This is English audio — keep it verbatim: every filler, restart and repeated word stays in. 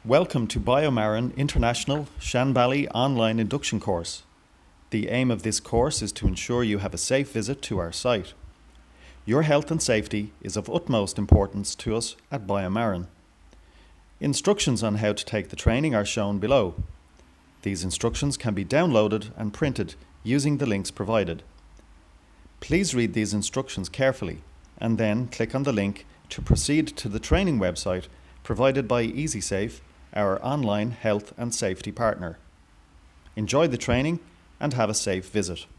Welcome to BioMarin International Shanbally online induction course. The aim of this course is to ensure you have a safe visit to our site. Your health and safety is of utmost importance to us at BioMarin. Instructions on how to take the training are shown below. These instructions can be downloaded and printed using the links provided. Please read these instructions carefully and then click on the link to proceed to the training website provided by EasySafe, our online health and safety partner. Enjoy the training and have a safe visit.